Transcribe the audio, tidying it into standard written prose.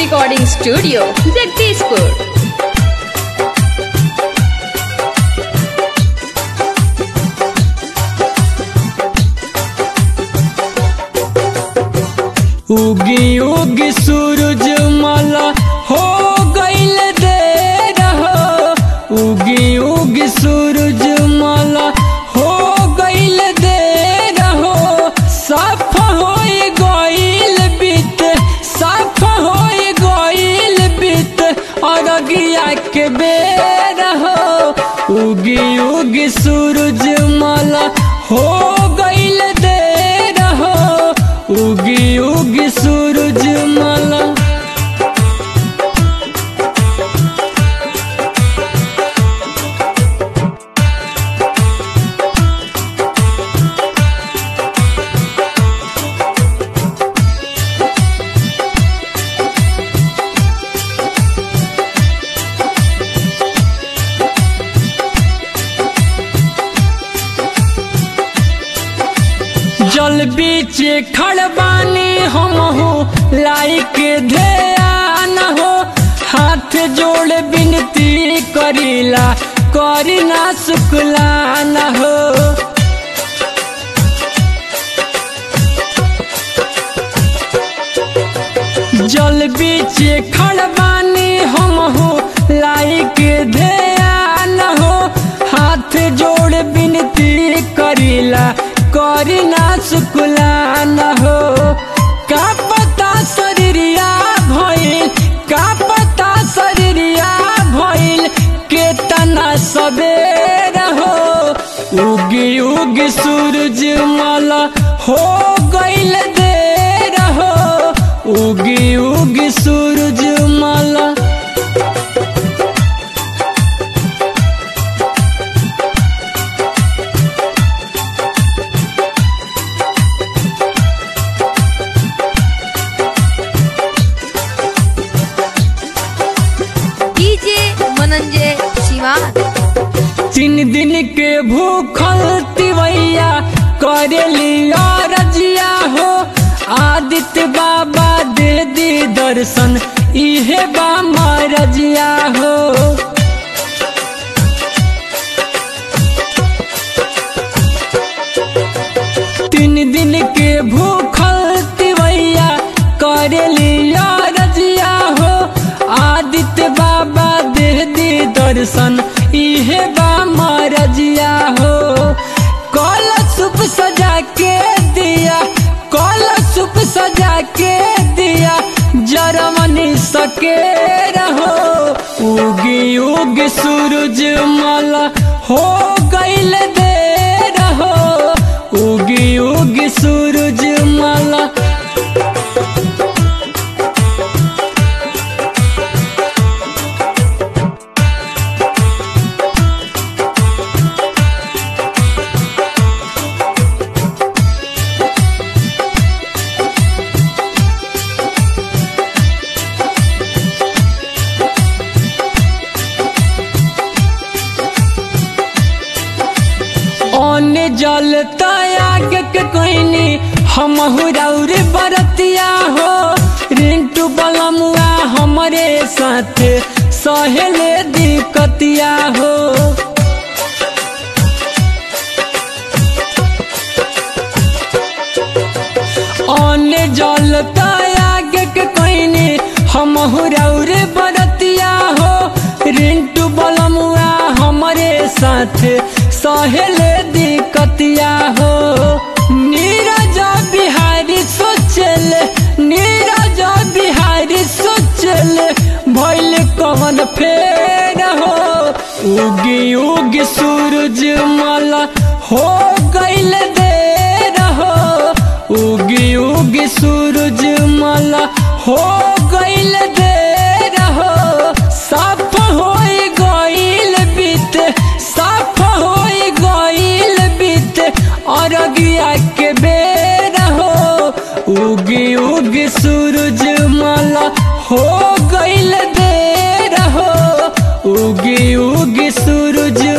Recording studio Jagdishpur. उगी उगी सूरज माला हो गईल देर हो। उगी उगी सूरज माला हो गईल देर हो। साफ होई गईल बीत, साफ होई गईल बीत अरगिया के बेर हो। उगी उगी सूरज माला हो गईल देर हो। उगी उगी सूरज माला। जल बीच खड़बानी हम हो लाइक ध्यान हो। हाथ जोड़ बिनती करीला करी ना शुक्लान हो। जल बीच खड़बानी हम हो लाइक ध्यान हो। हाथ जोड़ बिनती करीला करी ना शुक्लान हो। का पता शरीरिया भइल, का पता शरीरिया भइल केतना सबेर हो। उगी उगी सूरज माला हो गईल देर हो। उगी उगी सूरज माला। तीन दिन के भूखल तिवैया करेली रजिया हो। आदित्य बाबा दे दी दर्शन इहे बा रजिया हो। तीन दिन के भूखल तिवैया करेली रजिया हो। आदित्य बाबा दे दी दर्शन इहे बा रजिया हो। कल सुप सजा के दिया, कल सुप सजा के दिया जरमनी सके रहो। उगी उगी सूरज माला हो गईल देर हो। उगी उगी सूरज माला। जल त्याग के कोइनी हम हुरौर बरतिया हो। रिंटू बलमुआ हमरे साथ सहेले दिक्कतिया हो। अन्य जल त्याग के कोइनी हम हुरौर बरतिया हो। रिंटू बलमुआ हमरे साथ सहेले दिक्कतिया हो। नीरज बिहारी सोचल, नीरज बिहारी सोचल भइल कवन फेर हो। उगी उगी सूरज माला हो गईल देर हो। उगी उगी सूरज माला हो गईल देर हो। साफ होई गईल बीत, साफ होई गईल बीत अरगिया के बेर हो। उगी उगी सूरज माला हो गईल देर हो। उगी उगी सूरज